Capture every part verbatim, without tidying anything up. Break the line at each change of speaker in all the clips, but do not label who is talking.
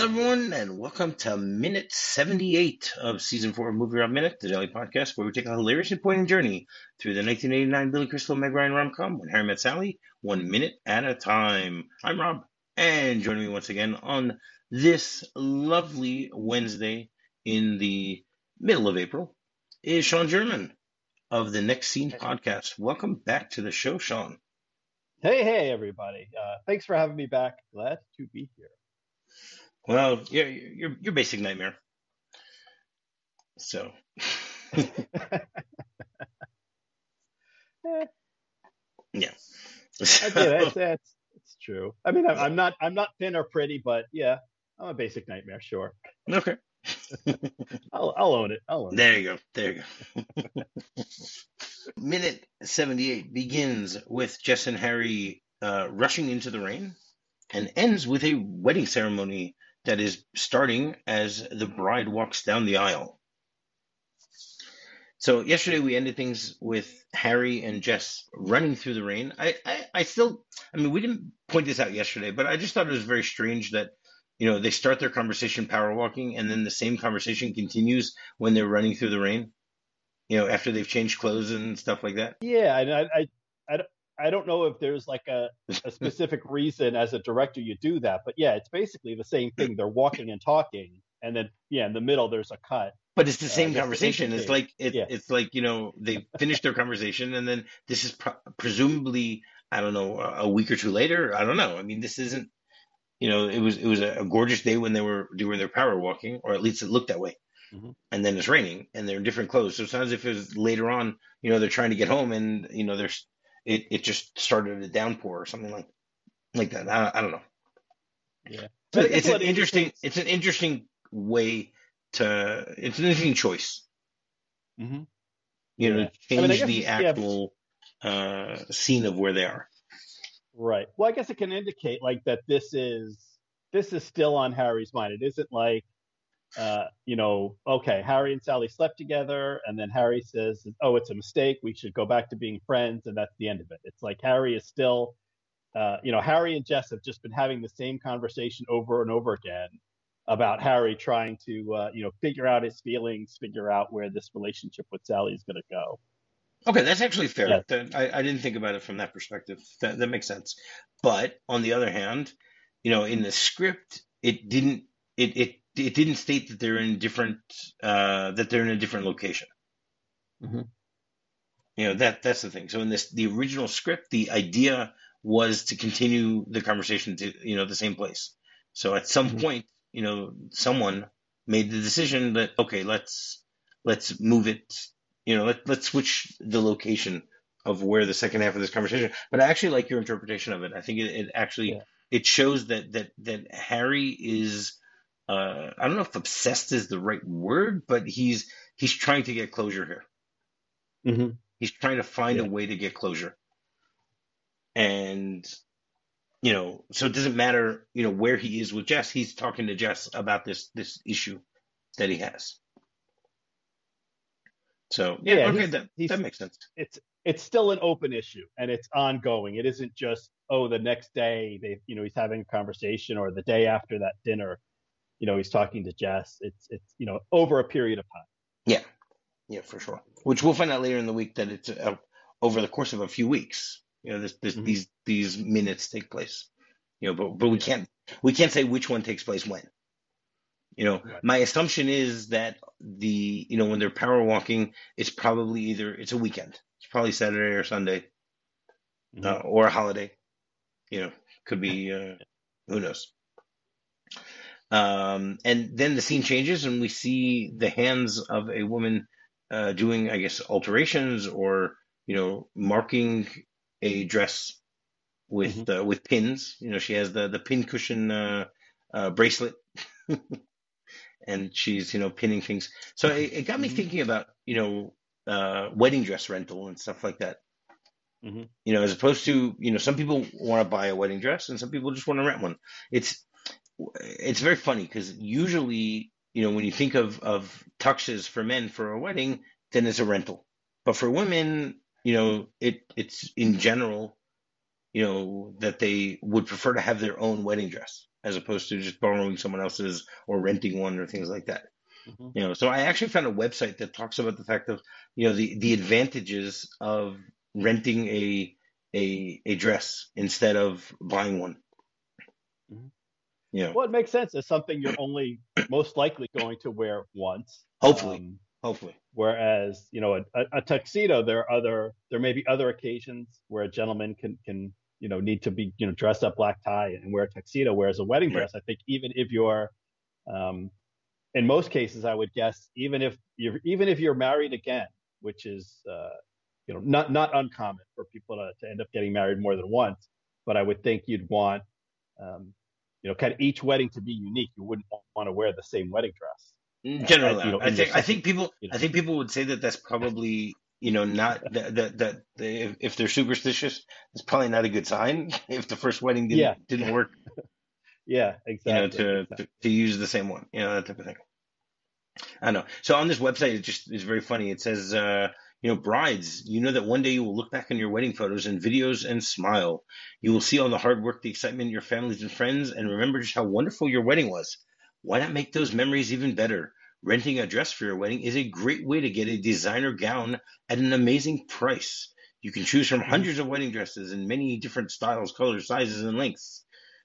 everyone, and welcome to minute seventy-eight of season four of Movie Rob Minute, the daily podcast where we take a hilarious and poignant journey through the nineteen eighty-nine Billy Crystal Meg Ryan rom-com When Harry Met Sally, one minute at a time. I'm Rob, and joining me once again on this lovely Wednesday in the middle of April is Sean German of the Next Scene podcast. Welcome back to the show, Sean.
Hey, hey, everybody. Uh, thanks for having me back. Glad to be here.
Well, yeah, you're you're basic nightmare. So,
Eh,
yeah.
I get it. It's, it's, it's true. I mean, I'm, I'm not I'm not thin or pretty, but yeah, I'm a basic nightmare. Sure,
Okay.
I'll I'll own it. I'll own it.
There you go. There you go. Minute seventy-eight begins with Jess and Harry uh, rushing into the rain and ends with a wedding ceremony that is starting as the bride walks down the aisle. So yesterday we ended things with Harry and Jess running through the rain. I, I, I still, I mean, we didn't point this out yesterday, but I just thought it was very strange that, you know, they start their conversation power walking and then the same conversation continues when they're running through the rain, you know, after they've changed clothes and stuff like that.
Yeah, and I I I, don't- I don't know if there's like a, a specific reason as a director you do that, but yeah, it's basically the same thing. They're walking and talking, and then yeah, in the middle there's a cut.
But it's the
Uh,
same
just to
conversation. It's
indicate.
like it,
Yeah.
it's like you know they finished their conversation and then this is pro- presumably I don't know a a week or two later. I don't know. I mean, this isn't you know it was it was a, a gorgeous day when they were doing their power walking, or at least it looked that way.
hmm
And then it's raining and they're in different clothes. So it sounds as if it was later on. You know, they're trying to get home and you know there's it it just started a downpour or something like like that. I, I don't know.
Yeah.
So
But I guess
it's an
what
interesting
indicates.
it's an interesting way to it's an interesting choice.
hmm
You know,
Yeah.
to
I mean, I
change
guess
the
yeah.
actual uh, scene of where they are.
Right. Well, I guess it can indicate like that this is this is still on Harry's mind. It isn't like uh, you know, okay, Harry and Sally slept together, and then Harry says, "Oh, it's a mistake. We should go back to being friends," and that's the end of it. It's like Harry is still, uh, you know, Harry and Jess have just been having the same conversation over and over again about Harry trying to, uh, you know, figure out his feelings, figure out where this relationship with Sally is going to go.
Okay, that's actually
Yeah.
fair. That, I, I didn't think about it from that perspective. That, that makes sense. But on the other hand, you know, in the script, it didn't it it, it didn't state that they're in different uh, that they're in a different location.
hmm
You know, that that's the thing. So in this the original script, the idea was to continue the conversation to you know the same place. So at some
hmm
point, you know, someone made the decision that okay, let's let's move it. You know, let let's switch the location of where the second half of this conversation. But I actually like your interpretation of it. I think it, it actually
Yeah.
it shows that that that Harry is. Uh, I don't know if obsessed is the right word, but he's he's trying to get closure here.
hmm
He's trying to find a
Yeah.
way to get closure. And, you know, so it doesn't matter, you know, where he is with Jess. He's talking to Jess about this this issue that he has. So yeah,
Yeah.
okay,
He's
that that
he's
makes sense.
it's it's still an open issue and it's ongoing. It isn't just oh the next day they you know he's having a conversation or the day after that dinner you know he's talking to Jess. It's it's you know over a period of time.
Yeah, yeah, for sure. Which we'll find out later in the week that it's uh, over the course of a few weeks. You know, this, this
hmm
these these minutes take place. You know, but but we
Yeah.
can't we can't say which one takes place when. You know,
Right.
my assumption is that the you know when they're power walking, it's probably either it's a weekend. It's probably Saturday or Sunday
hmm
uh, or a holiday. You know, could be uh, who knows. Um, and then the scene changes, and we see the hands of a woman uh, doing, I guess, alterations or you know marking a dress with
hmm
uh, with pins. You know, she has the the pin cushion uh, uh, bracelet, and she's you know pinning things. So it, it got me
hmm
thinking about you know uh, wedding dress rental and stuff like that.
hmm
You know, as opposed to you know some people want to buy a wedding dress and some people just want to rent one. It's it's very funny because usually you know when you think of of tuxes for men for a wedding, then it's a rental. But for women, you know, it it's in general you know, that they would prefer to have their own wedding dress as opposed to just borrowing someone else's or renting one or things like that.
Hmm.
You know, so I actually found a website that talks about the fact of, you know, the the advantages of renting a a a dress instead of buying one.
Hmm.
You know,
Well, it makes sense. It's something you're only most likely going to wear once.
hopefully,
Um,
hopefully,
whereas, you know, a, a tuxedo, there are other, there may be other occasions where a gentleman can, can, you know, need to be, you know, dressed up black tie and wear a tuxedo. Whereas a wedding
right.
dress, I think even if you're, um, in most cases, I would guess, even if you're, even if you're married again, which is, uh, you know, not, not uncommon for people to, to end up getting married more than once, but I would think you'd want, um, you know, kind of each wedding to be unique. You wouldn't want to wear the same wedding dress, uh,
Generally,
at, you know,
I
in your
think I
second,
think people
you
I
know.
think people would say that that's probably, you know, not that that that they, if, if they're superstitious, it's probably not a good sign if the first wedding
Yeah,
didn't didn't work,
yeah,
you know,
exactly,
to
exactly.
to, to use the same one, you know, that type of thing. I know. So on this website, it just is very funny. It says, uh, you know, brides, you know that one day you will look back on your wedding photos and videos and smile. You will see all the hard work, the excitement, your families and friends, and remember just how wonderful your wedding was. Why not make those memories even better? Renting a dress for your wedding is a great way to get a designer gown at an amazing price. You can choose from
Hmm.
hundreds of wedding dresses in many different styles, colors, sizes, and lengths.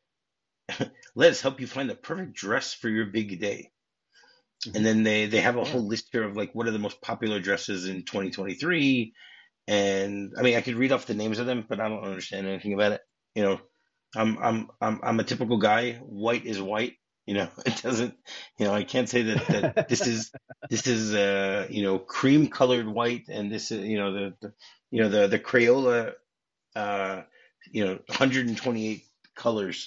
Let us help you find the perfect dress for your big day. And
Hmm.
then they they have a
Yeah.
whole list here of like what are the most popular dresses in twenty twenty-three. And I mean, I could read off the names of them, but I don't understand anything about it. You know, I'm I'm I'm I'm a typical guy. White is white. You know, it doesn't. You know, I can't say that that this is this is uh you know cream colored white, and this is you know the, the you know the the Crayola uh you know one hundred twenty-eight colors.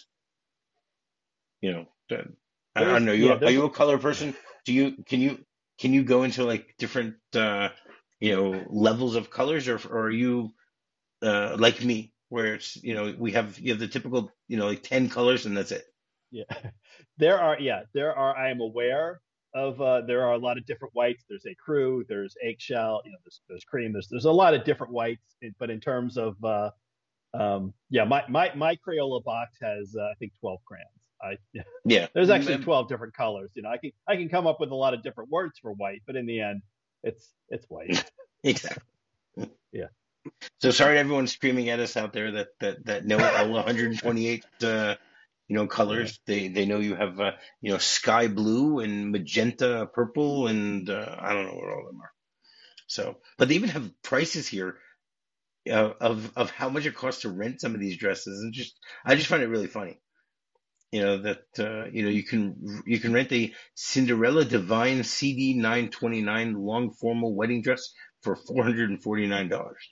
You know, the- I, I don't
There's
know. You
yeah,
are
there's
you a color person? Do you can you can you go into like different uh you know levels of colors, or or are you uh like me where it's you know we have you have the typical you know like ten colors and that's it.
yeah. There are yeah, there are I am aware of uh there are a lot of different whites. There's a crew, there's eggshell, you know, there's there's cream, there's there's a lot of different whites, but in terms of uh um yeah, my my my Crayola box has uh, I think twelve crayons. I
Yeah.
there's actually
Mm,
twelve different colors. You know, I can I can come up with a lot of different words for white, but in the end, it's it's white.
exactly.
Yeah.
So sorry to everyone screaming at us out there that that that know all one hundred twenty-eight uh, you know
Yeah.
colors. They they know you have uh, you know sky blue and magenta purple and uh, I don't know what all of them are. So, but they even have prices here uh, of of how much it costs to rent some of these dresses, and just I just find it really funny. You know that uh, you know you can you can rent a Cinderella Divine C D nine twenty-nine long formal wedding dress for four hundred and forty-nine dollars.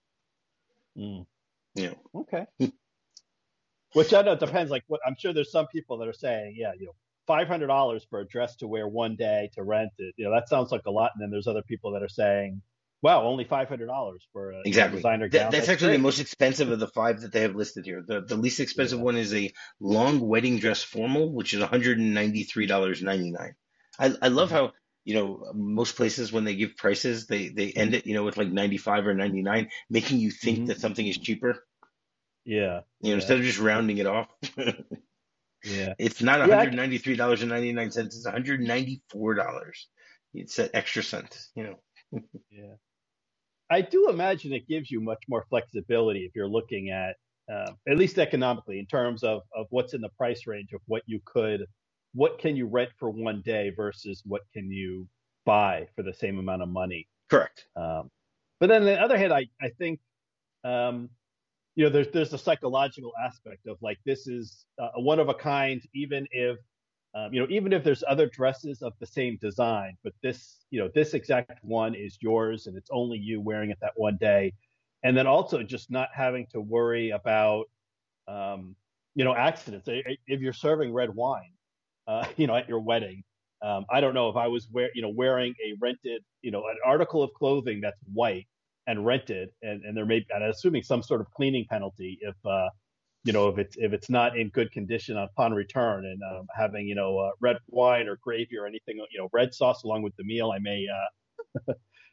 Mm.
You
Okay.
know,
Which I know depends. Like, what I'm sure there's some people that are saying, yeah, you know, five hundred dollars for a dress to wear one day to rent it. You know, that sounds like a lot. And then there's other people that are saying, wow, only five hundred dollars for a you know
exactly.
designer
That,
gown.
that's
That's
actually the
great.
most expensive of the five that they have listed here. The the least expensive
Yeah.
one is a long wedding dress formal, which is one hundred and ninety-three dollars and ninety-nine cents. I I love
Hmm.
how you know most places when they give prices they they end it you know with like ninety-five or ninety-nine, making you think
Hmm.
that something is cheaper.
Yeah.
You know,
Yeah.
instead of just rounding it off.
Yeah.
It's not
Yeah. I,
one hundred ninety-three dollars and ninety-nine cents, it's one hundred ninety-four dollars. It's that extra cent, you know.
yeah. I do imagine it gives you much more flexibility if you're looking at, uh, at least economically, in terms of of what's in the price range of what you could, what can you rent for one day versus what can you buy for the same amount of money.
Correct.
Um, but then on the other hand, I I think um, you know there's there's a psychological aspect of like this is uh, a one of a kind, even if um, you know even if there's other dresses of the same design, but this you know this exact one is yours and it's only you wearing it that one day, and then also just not having to worry about um, you know accidents. If you're serving red wine, uh, you know at your wedding. Um, I don't know if I was wear, you know, wearing a rented, you know, an article of clothing that's white and rented, and, and there may, and I'm assuming some sort of cleaning penalty if, uh, you know, if it's if it's not in good condition upon return, and um, having, you know, uh, red wine or gravy or anything, you know, red sauce along with the meal, I may, uh,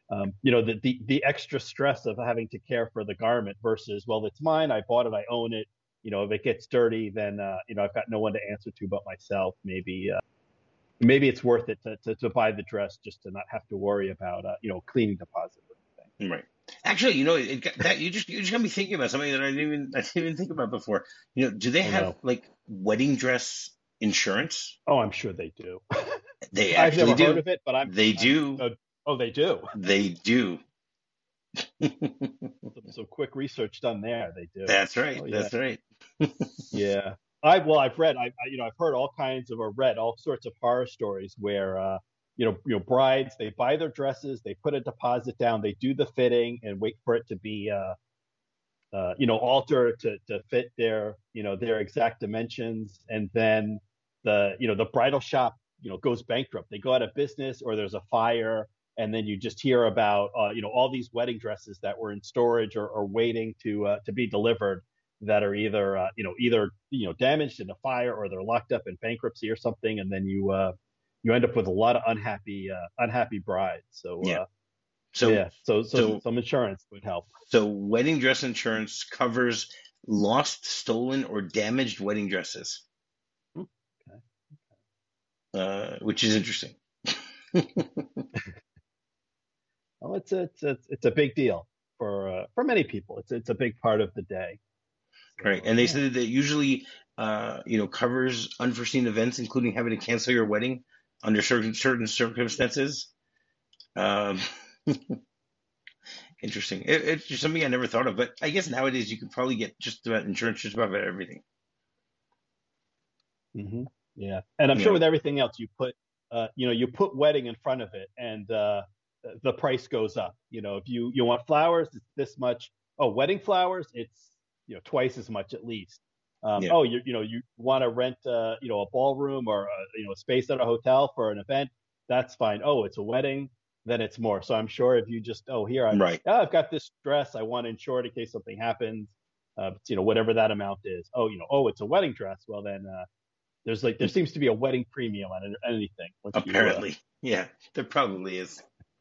um, you know, the, the the extra stress of having to care for the garment versus, well, it's mine, I bought it, I own it. You know, if it gets dirty, then uh, you know, I've got no one to answer to but myself. Maybe uh, maybe it's worth it to, to to buy the dress just to not have to worry about uh, you know, cleaning deposit or anything.
Right. Actually, you know, it got, that you just you just got me thinking about something that I didn't even I didn't even think about before. You know, do they
Oh
have
no.
like wedding dress insurance?
Oh, I'm sure they do.
They
I've
actually
never heard
do.
of it, but I'm
They
I'm
do.
uh, oh, they do.
They do.
Some, some quick research done there. They do.
That's right.
Oh yeah,
That's right.
yeah. I well, I've read, I, I you know, I've heard all kinds of, or read all sorts of horror stories where, uh, you know, you know, brides, they buy their dresses, they put a deposit down, they do the fitting and wait for it to be, uh, uh, you know, altered to to fit their, you know, their exact dimensions, and then the, you know, the bridal shop, you know, goes bankrupt. They go out of business, or there's a fire, and then you just hear about, uh, you know, all these wedding dresses that were in storage or, or waiting to uh, to be delivered that are either, uh, you know, either you know, damaged in a fire, or they're locked up in bankruptcy or something, and then you uh, you end up with a lot of unhappy uh, unhappy brides. So
Yeah.
uh,
So
yeah, so so
so
some insurance would help.
so wedding dress insurance covers lost, stolen, or damaged wedding dresses,
Hmm, okay.
uh, which is interesting.
Well, it's a, it's a, it's a big deal for uh, for many people. It's it's a big part of the day.
Right.
So uh,
And they
yeah,
said that usually, uh, you know, covers unforeseen events, including having to cancel your wedding under certain certain circumstances. Um, interesting. It, it's just something I never thought of, but I guess nowadays you could probably get just about insurance just about everything.
hmm yeah. And I'm
You
sure
know,
with everything else, you put uh, you know, you put wedding in front of it, and uh, the price goes up. You know, if you you want flowers, it's this much. Oh, wedding flowers, it's, you know, twice as much at least. Um,
yeah,
oh, you you know, you want to rent uh, you know, a ballroom or a, you know, a space at a hotel for an event, that's fine. Oh, it's a wedding, then it's more. So I'm sure if you just, oh, here, I
right.
oh, I've got this dress, I want to insure it in case something happens. Uh, you know, whatever that amount is. Oh, you know, oh, it's a wedding dress. Well, then uh, there's like, there seems to be a wedding premium on anything once you uh,
Apparently, yeah, there probably is.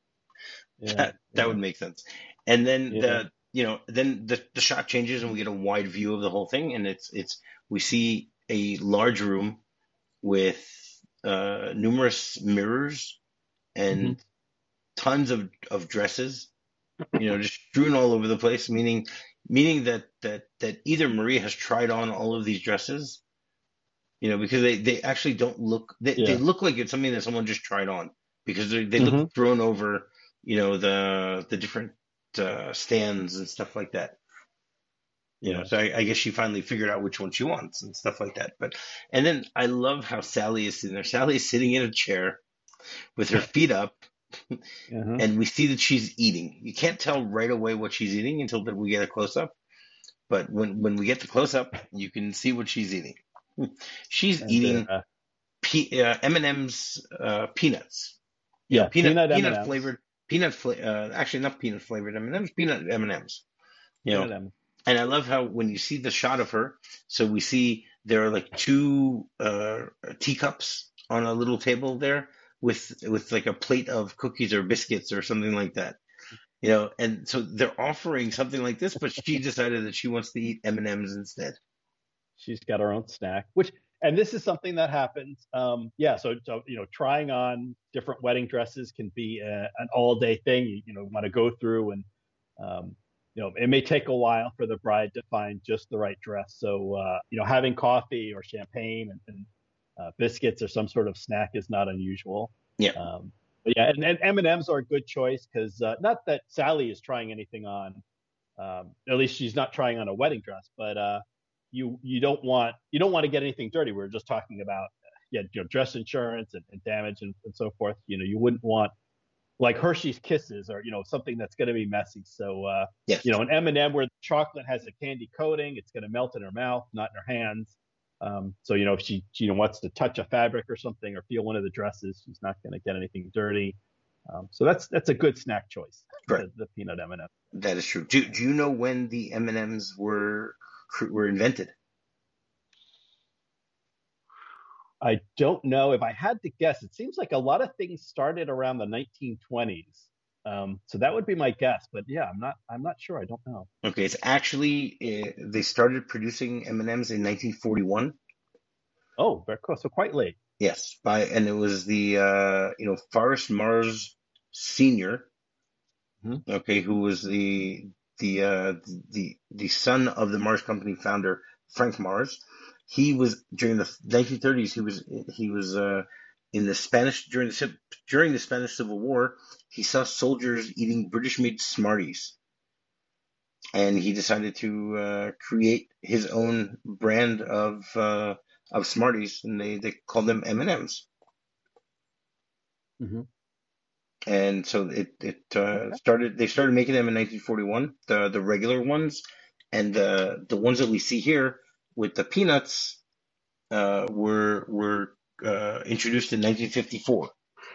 yeah,
That that
yeah,
would make sense. And then
yeah.
the you know then the the shot changes and we get a wide view of the whole thing, and it's it's we see a large room with uh, numerous mirrors
hmm
and tons of of dresses, you know, just strewn all over the place, meaning meaning that that that either Maria has tried on all of these dresses, you know, because they they actually don't look they they
Yeah.
look like it's something that someone just tried on because they they look
hmm
thrown over, you know, the the different uh, stands and stuff like that. You know,
Yeah.
so I, I guess she finally figured out which one she wants and stuff like that. But and then I love how Sally is sitting there. Sally is sitting in a chair with her feet up,
Uh-huh.
and we see that she's eating. You can't tell right away what she's eating until that we get a close up. But when when we get the close up, you can see what she's eating. She's
And they're
eating
uh,
pe- uh, M and M's uh, peanuts. You know,
yeah,
peanut
peanut
peanut
M and M's,
flavored peanut fla- uh, actually not peanut flavored M and M's, peanut M and M's. You know,
peanut M.
and I love how when you see the shot of her, so we see there are like two uh, teacups on a little table there with with like a plate of cookies or biscuits or something like that. You know, and so they're offering something like this, but she decided that she wants to eat M and M's instead.
She's got her own snack, which, and this is something that happens. Um, yeah, so, so you know, trying on different wedding dresses can be a, an all day thing. You, you know, want to go through and um, you know, it may take a while for the bride to find just the right dress. So uh, you know, having coffee or champagne and, and uh, biscuits or some sort of snack is not unusual.
Yeah,
Um, but yeah, and, and M and M's are a good choice because uh, not that Sally is trying anything on. Um, at least she's not trying on a wedding dress, but uh, you you don't want you don't want to get anything dirty. We are just talking about uh, yeah, you know, dress insurance and, and damage and, and so forth. You know, you wouldn't want like Hershey's Kisses or you know, something that's going to be messy. So uh,
yes,
you know, an M and M where the chocolate has a candy coating, it's going to melt in her mouth, not in her hands. Um, so you know, if she, she you know, wants to touch a fabric or something or feel one of the dresses, she's not going to get anything dirty. Um, so that's that's a good snack choice,
correct.
the, the peanut M and M.
That is true. Do Do you know when the M and M's were were invented?
I don't know if I had to guess. It seems like a lot of things started around the nineteen twenties. Um, so that would be my guess, but yeah, I'm not I'm not sure. I don't know.
Okay, it's actually uh, they started producing M and M's in nineteen forty-one.
Oh, very cool. So quite late.
Yes, by and it was the uh, you know Forrest Mars Senior.
Hmm.
Okay, who was the the uh, the the son of the Mars Company founder Frank Mars. He was during the nineteen thirties. He was he was uh, in the Spanish during the during the Spanish Civil War. He saw soldiers eating British-made Smarties, and he decided to uh, create his own brand of uh, of Smarties, and they they called them M and M's.
Hmm.
And so it it uh,
Okay.
started. They started making them in nineteen forty-one, the the regular ones, and the the ones that we see here with the peanuts uh, were were uh, introduced in nineteen fifty-four.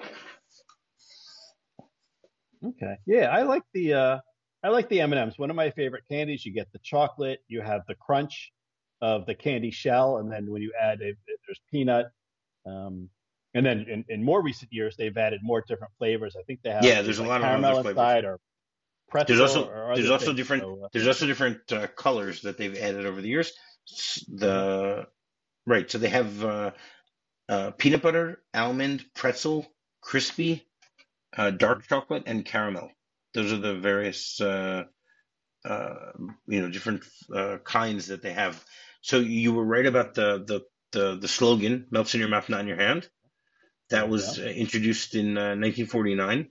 Okay. Yeah, I like the uh I like the M and M's. One of my favorite candies. You get the chocolate, you have the crunch of the candy shell, and then when you add a, there's peanut. Um, and then in, in more recent years, they've added more different flavors. I think they have
Yeah,
there's
there's a
like
lot of other
caramel
flavors.
inside or
There's
pretzel
also
or
there's
other
also
things.
different
So uh,
there's also different uh, colors that they've added over the years.
mhm.
The right, so they have uh, uh, peanut butter, almond, pretzel, crispy, uh,
Mhm.
dark chocolate, and caramel. Those are the various uh, uh, you know different uh, kinds that they have. So you were right about the the the, the slogan "Melts in your mouth, not in your hand." That
There you go.
was uh, introduced in uh, nineteen forty-nine.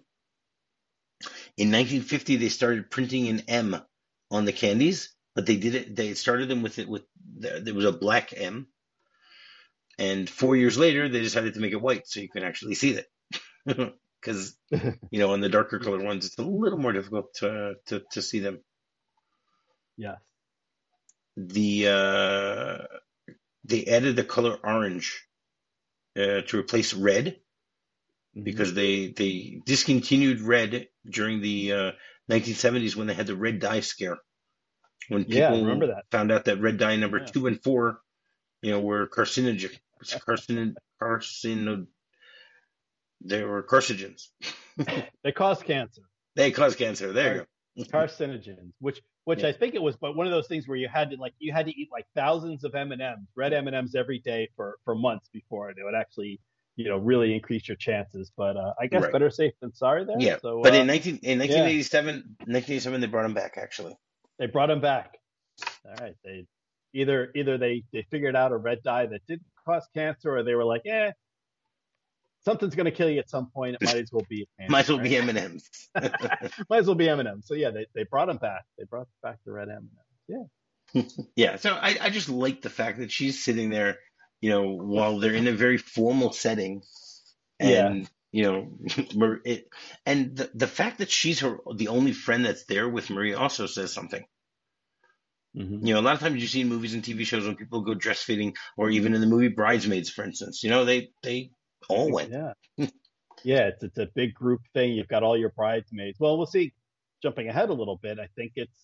In nineteen fifty, they started printing an M on the candies, but they did it. They started them with it with there was a black M, and four years later, they decided to make it white so you can actually see it. Because you know, on the darker
Yeah.
colored ones, it's a little more difficult to to, to see them.
Yes.
The uh, they added the color orange uh, to replace red
Hmm.
because they they discontinued red during the uh, nineteen seventies when they had the red dye scare. When
Yeah, I remember
people
that.
found out that red dye number
Yeah.
two and four, you know, were carcinogen, carcinogen, carcino, they were carcinogens.
They cause cancer.
They cause cancer. There
Car-
you go.
Carcinogens, which which I
Yes.
think it was, but one of those things where you had to like you had to eat like thousands of M and M's, red M and M's every day for for months before it would actually you know really increase your chances. But uh, I guess
Right.
better safe than sorry there.
Yeah.
So
But
uh,
in nineteen in
yeah,
nineteen eighty-seven, nineteen eighty-seven, they brought them back actually.
they brought him back. All right, they either either they they figured out a red dye that didn't cause cancer, or they were like, eh, something's gonna kill you at some point. It might as well be a
Might
candy,
as well
right?
be M and M's.
Might as well be M and M. So yeah, they, they brought him back. They brought back the red M and M's.
Yeah. So I, I just like the fact that she's sitting there, you know, while they're in a very formal setting,
Yeah.
and you know, it, and the the fact that she's her the only friend that's there with Marie also says something.
Yeah. Hmm.
You know, a lot of times you see in movies and T V shows when people go dress fitting, or even in the movie Bridesmaids, for instance, you know, they they all went.
Yeah. Yeah. It's it's a big group thing. You've got all your bridesmaids. Well, we'll see. Jumping ahead a little bit, I think it's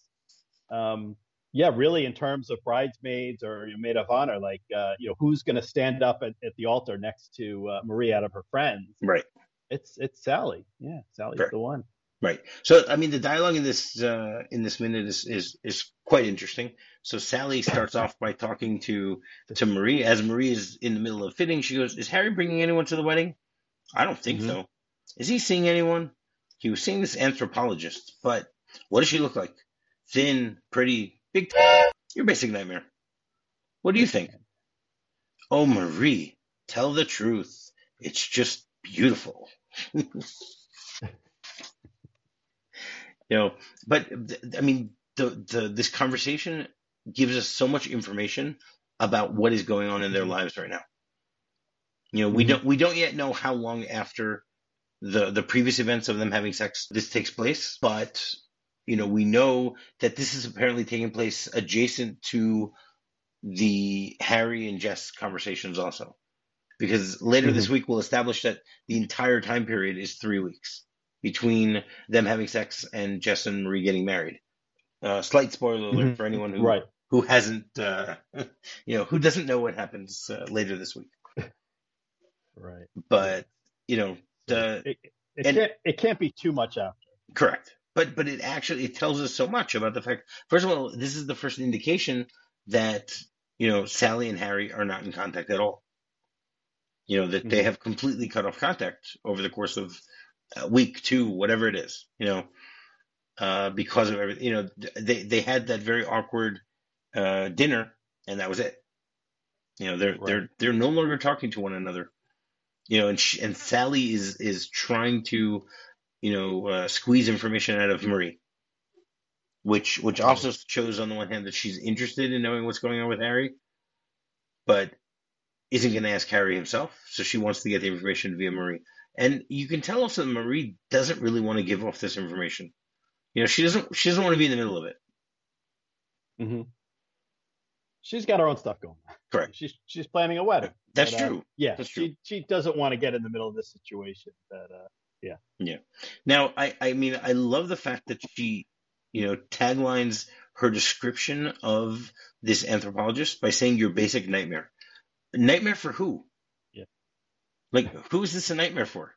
um yeah, really in terms of bridesmaids or your maid of honor, like uh, you know, who's going to stand up at, at the altar next to uh, Marie out of her friends?
Right.
It's it's Sally. Yeah, Sally's
Right.
the one.
Right. So I mean, the dialogue in this uh, in this minute is, is is quite interesting. So Sally starts off by talking to to Marie as Marie is in the middle of fitting. She goes, "Is Harry bringing anyone to the wedding? I don't think
Hmm.
so. Is he seeing anyone? He was seeing this anthropologist, but what does she look like? Thin, pretty, big. T- Your basic nightmare. What do you think? Oh, Marie, tell the truth. It's just beautiful." You know, but I mean, the the this conversation gives us so much information about what is going on in their
Hmm.
lives right now. You know, we
Hmm.
don't we don't yet know how long after the the previous events of them having sex this takes place, but you know, we know that this is apparently taking place adjacent to the Harry and Jess conversations also. Because later
Hmm.
this week we'll establish that the entire time period is three weeks between them having sex and Jess and Marie getting married. Uh, slight spoiler
Hmm.
alert for anyone who
Right.
who hasn't, uh, you know, who doesn't know what happens uh, later this week.
Right. Yeah.
But you know,
So
the
it it
and
can't it can't be too much after.
Correct. But but it actually it tells us so much about the fact. First of all, this is the first indication that you know Sally and Harry are not in contact at all. You know that they
Hmm.
have completely cut off contact over the course of a week, two, whatever it is. You know, uh, because of everything. You know, they they had that very awkward uh, dinner, and that was it. You know, they're
Right.
they're they're no longer talking to one another. You know, and she, and Sally is is trying to you know uh, squeeze information out of Marie, which which
Right.
also shows on the one hand that she's interested in knowing what's going on with Harry, but isn't going to ask Harry himself. So she wants to get the information via Marie, and you can tell also that Marie doesn't really want to give off this information. You know, she doesn't she doesn't want to be in the middle of it.
Hmm. She's got her own stuff going.
Correct.
She's she's planning a wedding,
That's
but uh,
true.
yeah,
That's true.
she she doesn't want to get in the middle of this situation. But uh, yeah,
Yeah. Now, I I mean, I love the fact that she, you know, taglines her description of this anthropologist by saying your basic nightmare. Nightmare for who?
yeah,
Like, who is this a nightmare for?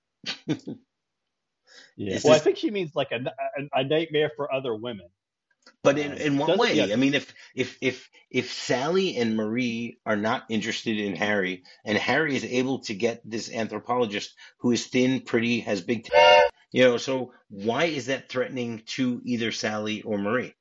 yeah.
Is
Well, I
this,
think she means like a a, a nightmare for other women.
but in,
Um,
in what
doesn't yeah.
way? I mean, if if if if Sally and Marie are not interested in Harry, and Harry is able to get this anthropologist who is thin, pretty, has big, t- you know, so why is that threatening to either Sally or Marie?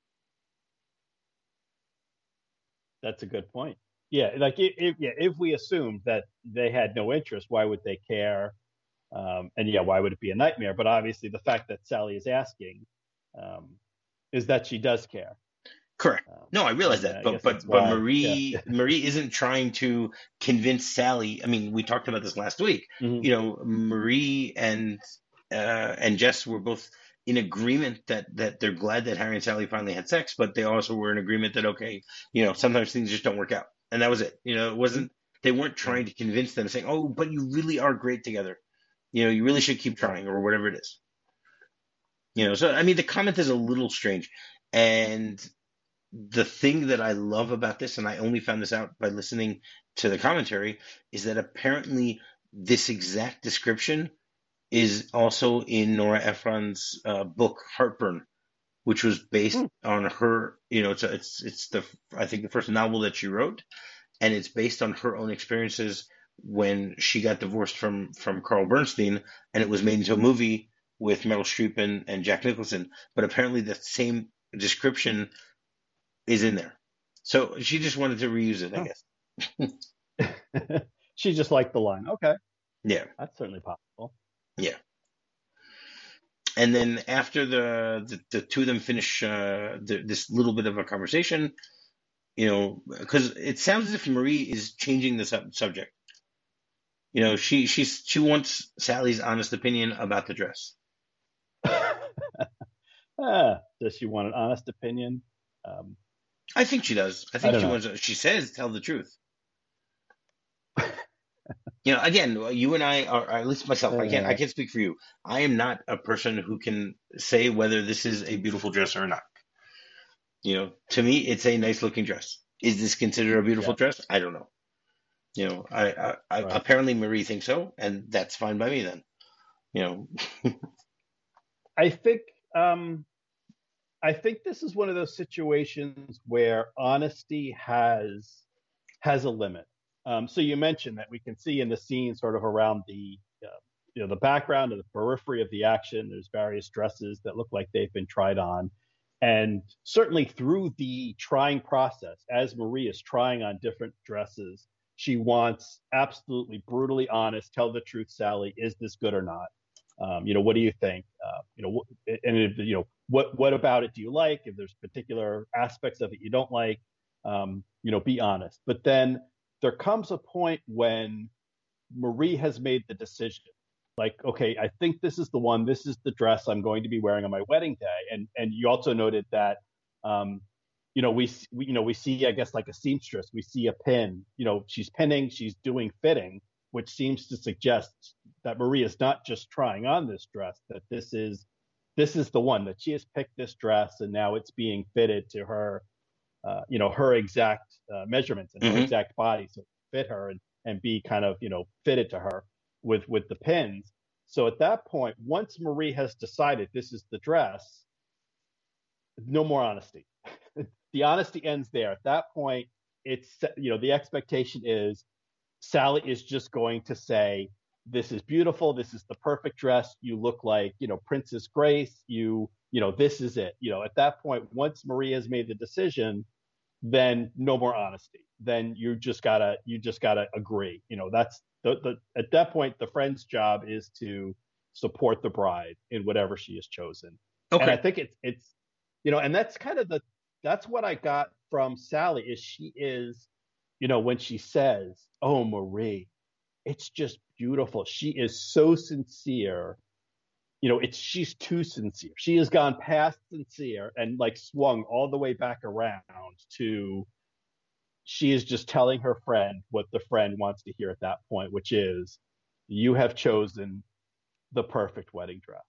That's a good point. Yeah, like if, if yeah, if we assumed that they had no interest, why would they care? Um, and yeah, why would it be a nightmare? But obviously, the fact that Sally is asking um, is that she does care,
Correct.
um,
No, I realize
and uh,
that,
I
but
guess that's
but but
why. Yeah.
Marie Marie isn't trying to convince Sally. I mean, we talked about this last week.
Mhm.
You know, Marie and uh, and Jess were both in agreement that that they're glad that Harry and Sally finally had sex, but they also were in agreement that okay, you know, sometimes things just don't work out, and that was it. You know, it
Mhm.
wasn't they weren't
Right.
trying to convince them, saying, "Oh, but you really are great together. You know, you really should keep
Right.
trying," or whatever it is. You know, so I mean, the comment is a little strange, and the thing that I love about this, and I only found this out by listening to the commentary, is that apparently this exact description is also in Nora Ephron's uh, book Heartburn, which was based
Hmm.
on her. You know, it's a, it's it's the I think the first novel that she wrote, and it's based on her own experiences when she got divorced from from Carl Bernstein, and it was made into a movie with Meryl Streep and, and Jack Nicholson. But apparently, the same description is in there. So she just wanted to reuse it, I
Huh.
guess.
She just liked the line. Okay,
Yeah,
that's certainly possible.
yeah. And then after the the, the two of them finish uh, the, this little bit of a conversation, you know, because it sounds as if Marie is changing the sub- subject. You know, she she's she wants Sally's honest opinion about the dress.
Ah, does she want an honest opinion? Um,
I think she does. I
I
think
don't
she
know.
wants. She says, "Tell the truth." You know, again, you and I are, at least myself. I can't. I
Uh,
can't speak for you. I am not a person who can say whether this is a beautiful dress or not. You know, to me, it's a nice looking dress. Is this considered a beautiful
yeah,
dress? I don't know. You know, I, I, I
right.
apparently Marie thinks so, and that's fine by me then. You know,
I think um, I think this is one of those situations where honesty has has a limit. Um, so you mentioned that we can see in the scene sort of around the uh, you know the background and the periphery of the action. There's various dresses that look like they've been tried on, and certainly through the trying process, as Marie is trying on different dresses, she wants absolutely brutally honest, tell the truth, Sally. Is this good or not? Um, you know, what do you think? Uh, you know, and if, you know, what what about it do you like? If there's particular aspects of it you don't like, um, you know, be honest. But then there comes a point when Marie has made the decision. Like, okay, I think this is the one. This is the dress I'm going to be wearing on my wedding day. And and you also noted that, um, you know, we, we you know we see I guess like a seamstress. We see a pin. You know, she's pinning. She's doing fitting, which seems to suggest that Marie is not just trying on this dress. That this is this is the one that she has picked this dress and now it's being fitted to her uh, you know, her exact uh, measurements and her
hmm
exact body so fit her and, and be kind of, you know, fitted to her with with the pins. So at that point, once Marie has decided this is the dress, no more honesty. The honesty ends there. At that point, it's, you know, the expectation is Sally is just going to say, this is beautiful. This is the perfect dress. You look like, you know, Princess Grace. You, you know, this is it. You know, at that point, once Marie has made the decision, then no more honesty. Then you just gotta, you just gotta agree. You know, that's the, the, at that point, the friend's job is to support the bride in whatever she has chosen.
Okay.
And I think it's, it's, you know, and that's kind of the, that's what I got from Sally is she is, you know, when she says, "Oh, Marie, it's just beautiful." She is so sincere. You know, it's she's too sincere. She has gone past sincere and like swung all the way back around to she is just telling her friend what the friend wants to hear at that point, which is, you have chosen the perfect wedding dress.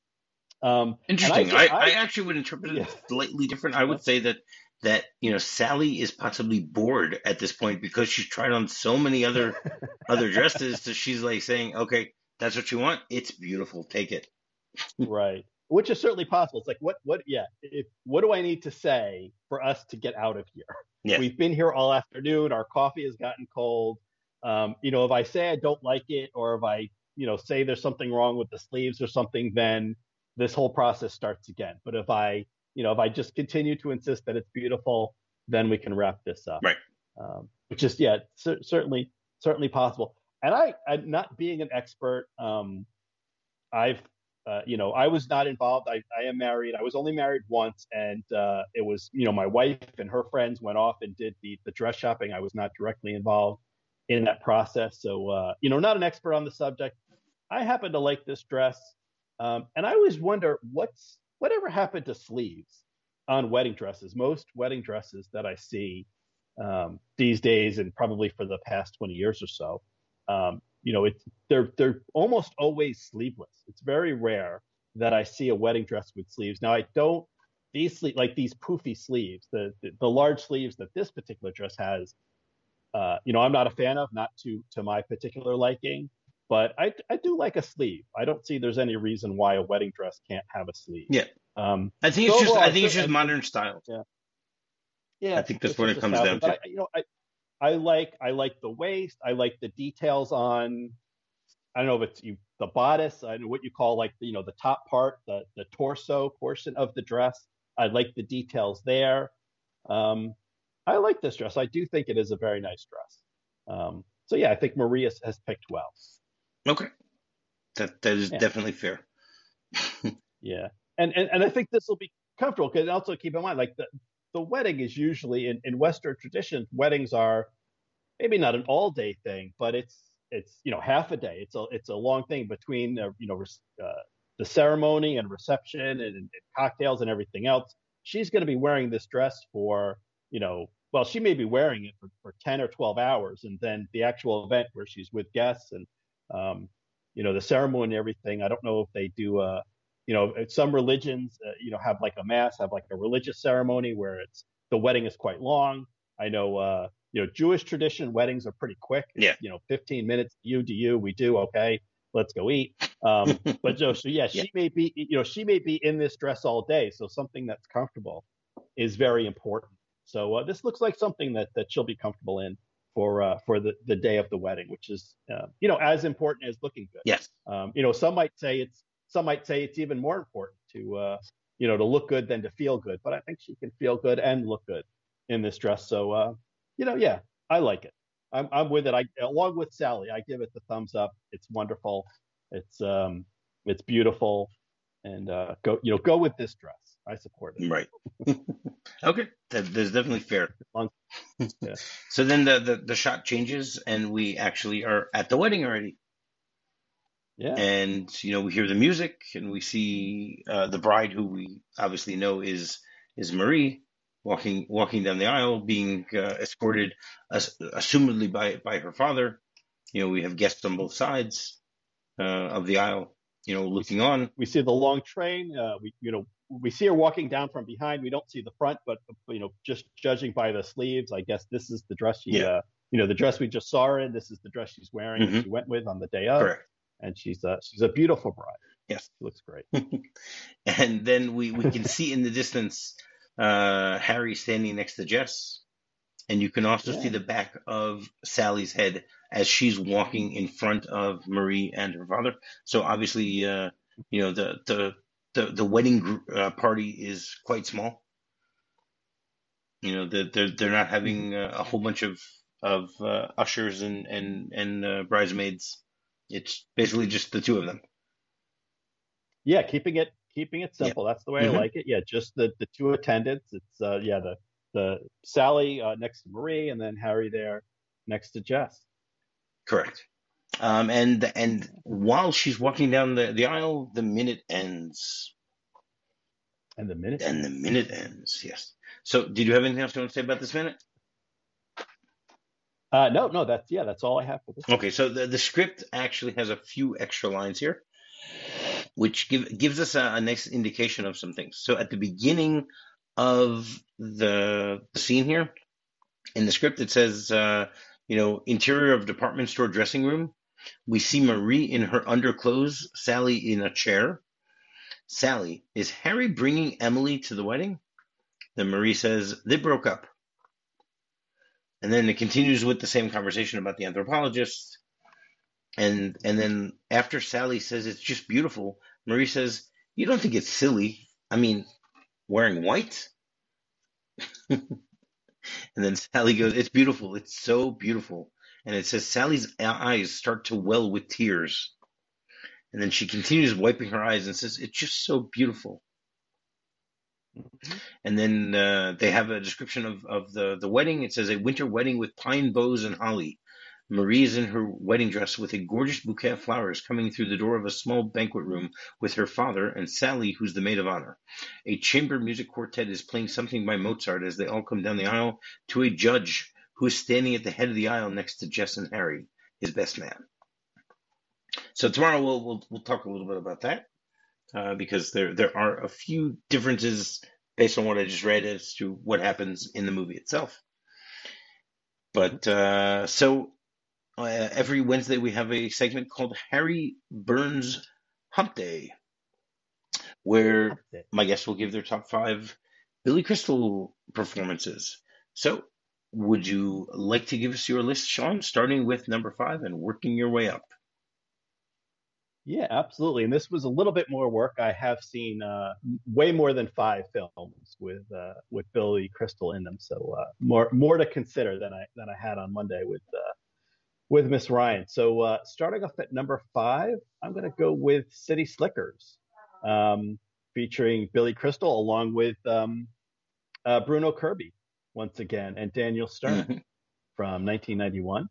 Um,
Interesting.
I,
I,
I,
I actually would interpret it
yeah.
slightly different. I would say that that you know Sally is possibly bored at this point because she's tried on so many other other dresses. So she's like saying, "Okay, that's what you want. It's beautiful. Take it."
Right. Which is certainly possible. It's like, what, what, yeah, if, what do I need to say for us to get out of here?
Yeah.
We've been here all afternoon. Our coffee has gotten cold. Um, you know, if I say I don't like it, or if I, you know, say there's something wrong with the sleeves or something, then this whole process starts again. But if I, you know, if I just continue to insist that it's beautiful, then we can wrap this up.
Right.
Um, which is, yeah, c- certainly, certainly possible. And I, I, not being an expert, um, I've, Uh, you know, I was not involved. I, I am married. I was only married once, and uh, it was, you know, my wife and her friends went off and did the the dress shopping. I was not directly involved in that process, so uh, you know, not an expert on the subject. I happen to like this dress, um, and I always wonder what's whatever happened to sleeves on wedding dresses. Most wedding dresses that I see um, these days, and probably for the past twenty years or so, um, you know, it's they're they're almost always sleeveless. It's very rare that I see a wedding dress with sleeves. Now, I don't these sleeve like these poofy sleeves, the, the the large sleeves that this particular dress has. Uh, you know, I'm not a fan of, not to to my particular liking, but I I do like a sleeve. I don't see there's any reason why a wedding dress can't have a sleeve.
Yeah.
Um,
I think
so
it's just
overall,
I think it's just
and,
modern style.
yeah, yeah,
I
it's,
think that's
it's
what
just
it
a
comes
style
down
thing. But
to.
I, you know, I I like I like the waist. I like the details on. I don't know if it's you, the bodice. I don't know what you call like the, you know, the top part, the the torso portion of the dress. I like the details there. Um, I like this dress. I do think it is a very nice dress. Um, so yeah, I think Maria has, has picked well.
Okay. That that is
Yeah,
definitely fair.
yeah, and and and I think this will be comfortable because also keep in mind like the the wedding is usually in in Western tradition. Weddings are maybe not an all day thing, but it's it's you know half a day. It's a it's a long thing between uh, you know uh, the ceremony and reception and, and cocktails and everything else. She's going to be wearing this dress for you know well she may be wearing it for, for ten or twelve hours, and then the actual event where she's with guests and um, you know the ceremony and everything. I don't know if they do uh you know some religions uh, you know have like a mass, have like a religious ceremony where it's the wedding is quite long. I know uh you know, Jewish tradition weddings are pretty quick. It's,
Yeah.
you know, fifteen minutes. You do you, we do. Okay, let's go eat. Um, but so, so yeah, she
Yeah.
may be, you know, she may be in this dress all day. So something that's comfortable is very important. So uh, this looks like something that that she'll be comfortable in for uh, for the the day of the wedding, which is uh, you know as important as looking good.
Yes.
Um, you know, some might say it's some might say it's even more important to uh, you know to look good than to feel good. But I think she can feel good and look good in this dress. So. Uh, You know, yeah, I like it. I'm I'm with it. I along with Sally, I give it the thumbs up. It's wonderful. It's um it's beautiful, and uh, go you know go with this dress. I support it.
Right. Okay. That, that's definitely fair.
Long- yeah,
So then the, the the shot changes and we actually are at the wedding already.
yeah.
And you know we hear the music and we see uh, the bride, who we obviously know is is Marie, walking walking down the aisle, being uh, escorted, ass- assumedly by by her father. You know we have guests on both sides uh, of the aisle. You know
We
looking on.
we see the long train. Uh, we you know we see her walking down from behind. We don't see the front, but you know just judging by the sleeves, I guess this is the dress she
Yeah.
uh you know the dress we just saw her in. This is the dress she's wearing that
Hmm.
she went with on the day of.
Correct.
and she's a she's a beautiful bride.
Yes.
She looks great.
And then we, we can see in the distance uh, Harry standing next to Jess. And you can also
Yeah.
see the back of Sally's head as she's walking in front of Marie and her father. So obviously, uh, you know, the the the, the wedding group, uh, party is quite small. You know, the, they're they're not having uh, a whole bunch of of uh, ushers and and and uh, bridesmaids. It's basically just the two of them.
Yeah, keeping it keeping it simple. Yeah. That's the way mm-hmm. I like it. Yeah, just the the two attendants. It's uh, yeah the the Sally uh, next to Marie, and then Harry there next to Jess.
Correct. Um, and and while she's walking down the, the aisle, the minute ends.
And the minute.
And the minute ends. Yes. So, did you have anything else you want to say about this minute?
Uh, no, no. That's yeah. That's all I have for this.
Okay. So the the script actually has a few extra lines here, which give, gives us a, a nice indication of some things. So at the beginning of the, the scene here, in the script, it says, uh, you know, interior of department store dressing room. We see Marie in her underclothes, Sally in a chair. Sally, is Harry bringing Emily to the wedding? Then Marie says, they broke up. And then it continues with the same conversation about the anthropologist. And and then after Sally says it's just beautiful, Marie says, you don't think it's silly? I mean, wearing white? And then Sally goes, it's beautiful. It's so beautiful. And it says Sally's eyes start to well with tears. And then she continues wiping her eyes and says, it's just so beautiful. Mm-hmm. And then uh, they have a description of, of the, the wedding. It says a winter wedding with pine boughs and holly. Marie is in her wedding dress with a gorgeous bouquet of flowers coming through the door of a small banquet room with her father and Sally, who's the maid of honor. A chamber music quartet is playing something by Mozart as they all come down the aisle to a judge who is standing at the head of the aisle next to Jess and Harry, his best man. So tomorrow we'll we'll, we'll talk a little bit about that uh, because there there are a few differences based on what I just read as to what happens in the movie itself. But uh, so. Uh, every Wednesday we have a segment called Harry Burns Hump Day, where my guests will give their top five Billy Crystal performances. So, would you like to give us your list, Sean, starting with number five and working your way up?
Yeah, absolutely. And this was a little bit more work. I have seen uh, way more than five films with uh, with Billy Crystal in them, so uh, more more to consider than I than I had on Monday with. Uh, with Miss Ryan. So uh, starting off at number five, I'm going to go with City Slickers, um, featuring Billy Crystal along with um, uh, Bruno Kirby once again and Daniel Stern mm-hmm. from nineteen ninety-one.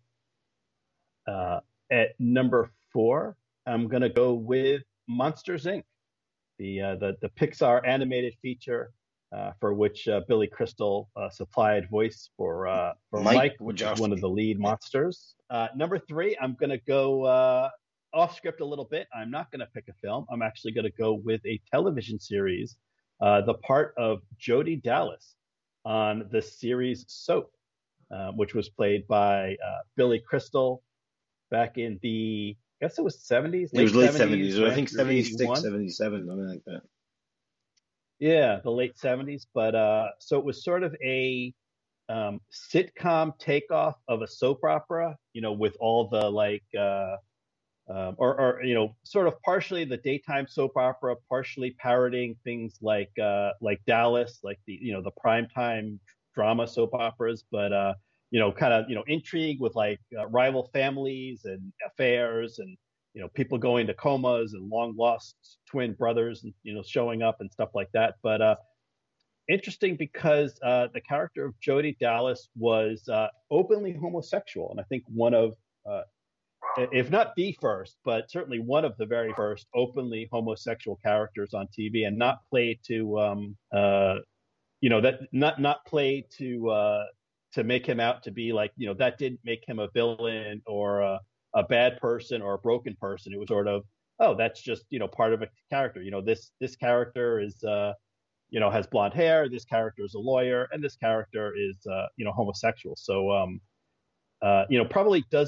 Uh, at number four, I'm going to go with Monsters, Incorporated, the uh, the the Pixar animated feature uh, for which uh, Billy Crystal uh, supplied voice for uh, for Mike, Mike which is one of the lead monsters. Uh, number three, I'm going to go uh, off script a little bit. I'm not going to pick a film. I'm actually going to go with a television series, uh, the part of Jody Dallas on the series Soap, uh, which was played by uh, Billy Crystal back in the, I guess it was seventies?
It was late seventies, I think seventy-six, seventy-seven, something like that.
Yeah, the late seventies. But uh, so it was sort of a um, sitcom takeoff of a soap opera, you know, with all the like, uh, um, or, or, you know, sort of partially the daytime soap opera, partially parodying things like, uh, like Dallas, like the, you know, the primetime drama soap operas, but, uh, you know, kind of, you know, intrigue with like uh, rival families and affairs and, you know, people going to comas and long lost twin brothers and, you know, showing up and stuff like that. But, uh, interesting because uh, the character of Jody Dallas was uh, openly homosexual. And I think one of, uh, if not the first, but certainly one of the very first openly homosexual characters on T V, and not played to, um, uh, you know, that not not played to uh, to make him out to be like, you know, that didn't make him a villain or a, a bad person or a broken person. It was sort of, oh, that's just, you know, part of a character. You know, this this character is, uh, you know, has blonde hair. This character is a lawyer, and this character is, uh, you know, homosexual. So, um, uh, you know, probably doesn't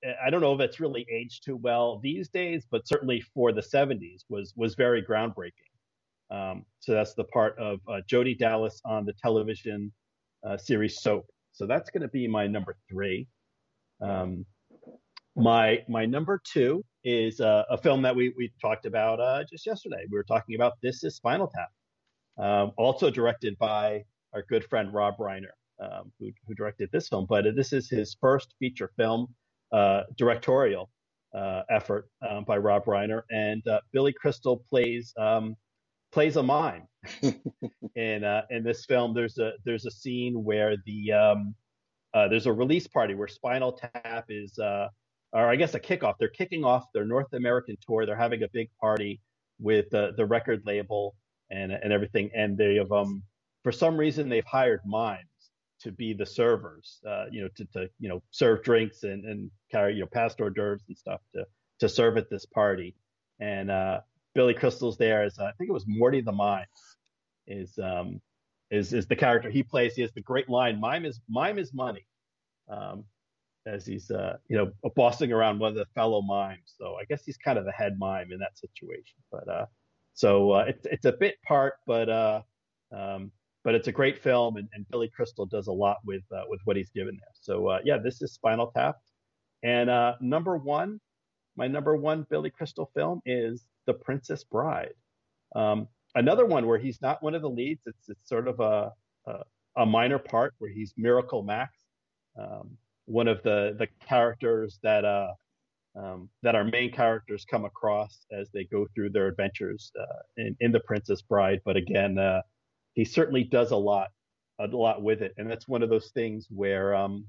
I don't know if it's really aged too well these days, but certainly for the seventies was was very groundbreaking. Um, so that's the part of uh, Jody Dallas on the television uh, series Soap. So that's going to be my number three. Um, my my number two is uh, a film that we we talked about uh, just yesterday. We were talking about This Is Spinal Tap, um, also directed by our good friend Rob Reiner, um, who who directed this film. But this is his first feature film uh, directorial uh, effort um, by Rob Reiner, and uh, Billy Crystal plays um, plays a mime. in uh, in this film, there's a there's a scene where the um, uh, there's a release party where Spinal Tap is, uh, or I guess a kickoff. They're kicking off their North American tour. They're having a big party with the the record label and and everything. And they have um for some reason they've hired mimes to be the servers, uh, you know, to to you know serve drinks and and carry you know past hors d'oeuvres and stuff to to serve at this party. And uh, Billy Crystal's there as uh, I think it was Morty the Mime is um is is the character he plays. He has the great line, "Mime is mime is money," um, as he's uh, you know bossing around one of the fellow mimes. So I guess he's kind of the head mime in that situation. But uh, so uh, it's it's a bit part, but uh, um, but it's a great film, and, and Billy Crystal does a lot with uh, with what he's given there. So uh, yeah, this is Spinal Tap, and uh, number one, my number one Billy Crystal film is The Princess Bride. Um, Another one where he's not one of the leads. It's it's sort of a a, a minor part where he's Miracle Max, um, one of the the characters that uh um, that our main characters come across as they go through their adventures uh, in in The Princess Bride. But again, uh, he certainly does a lot a lot with it, and that's one of those things where um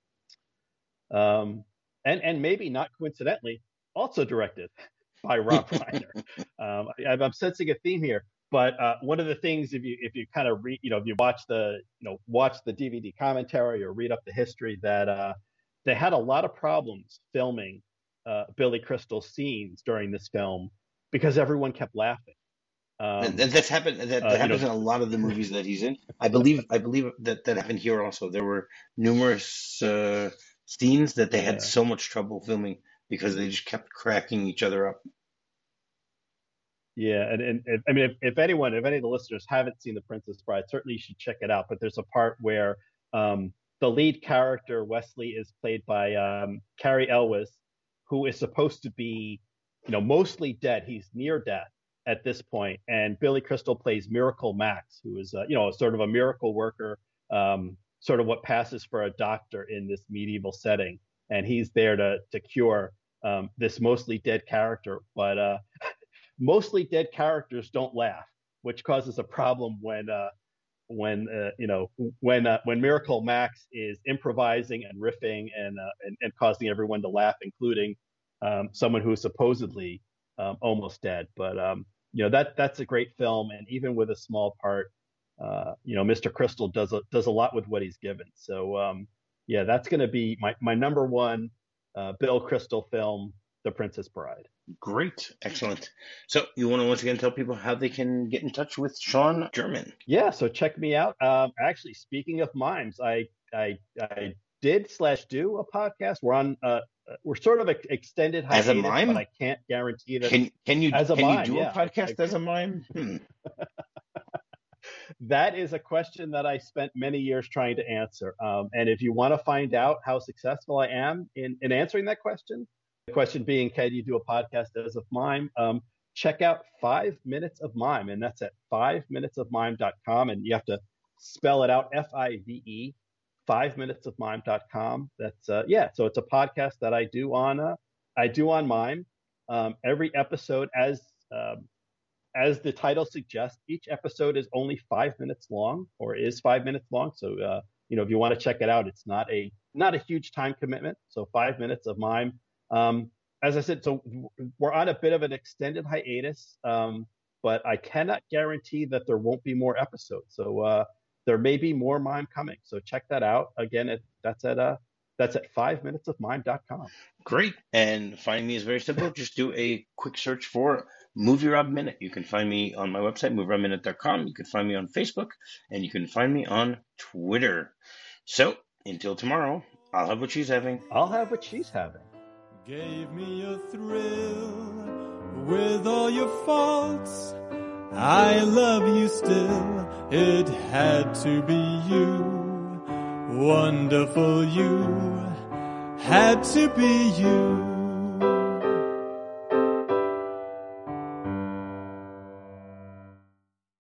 um and and maybe not coincidentally also directed by Rob Reiner. Um, I, I'm sensing a theme here, but uh, one of the things, if you if you kind of read, you know, if you watch the you know watch the D V D commentary or read up the history, that uh, they had a lot of problems filming uh, Billy Crystal scenes during this film because everyone kept laughing.
Um, that, that's happened. That, that uh, happens you know, in a lot of the movies that he's in. I believe. I believe that that happened here also. There were numerous uh, scenes that they yeah. had so much trouble filming because they just kept cracking each other up.
Yeah, and, and, and I mean, if, if anyone, if any of the listeners haven't seen The Princess Bride, certainly you should check it out. But there's a part where um, the lead character, Wesley, is played by um, Cary Elwes, who is supposed to be, you know, mostly dead. He's near death at this point. And Billy Crystal plays Miracle Max, who is, uh, you know, sort of a miracle worker, um, sort of what passes for a doctor in this medieval setting. And he's there to to cure um, this mostly dead character. But uh, mostly dead characters don't laugh, which causes a problem when uh, when uh, you know when uh, when Miracle Max is improvising and riffing and uh, and, and causing everyone to laugh, including um, someone who is supposedly um, almost dead. But um, you know that that's a great film, and even with a small part, uh, you know, Mister Crystal does a, does a lot with what he's given. So um, yeah, that's going to be my my number one uh, Bill Crystal film, The Princess Bride.
Great. Excellent. So you want to once again tell people how they can get in touch with Sean German?
Yeah. So check me out. Um, actually, speaking of mimes, I, I, I did slash do a podcast. We're on, uh, we're sort of extended hiatus,
as a mime,
but I can't guarantee that.
Can, can you,
as a
can
mime,
you do
yeah.
a podcast I, as a mime? Hmm.
That is a question that I spent many years trying to answer. Um, and if you want to find out how successful I am in, in answering that question, the question being, can you do a podcast as a mime? Um, check out Five Minutes of Mime, and that's at five minutes of mime dot com, and you have to spell it out, F I V E, five minutes of mime dot com. That's uh, yeah. So it's a podcast that I do on uh, I do on mime. Um, every episode, as um, as the title suggests, each episode is only five minutes long, or is five minutes long. So uh, you know, if you want to check it out, it's not a not a huge time commitment. So Five Minutes of Mime. Um, as I said, so we're on a bit of an extended hiatus, um, but I cannot guarantee that there won't be more episodes. So uh, there may be more mime coming. So check that out. Again, it, that's at uh, that's at five minutes of mime dot com.
Great. And find me is very simple. Just do a quick search for Movie Rob Minute. You can find me on my website, movie rob minute dot com. You can find me on Facebook, and you can find me on Twitter. So until tomorrow, I'll have what she's having.
I'll have what she's having.
Gave me a thrill with all your faults. I love you still. It had to be you. Wonderful you. Had to be you.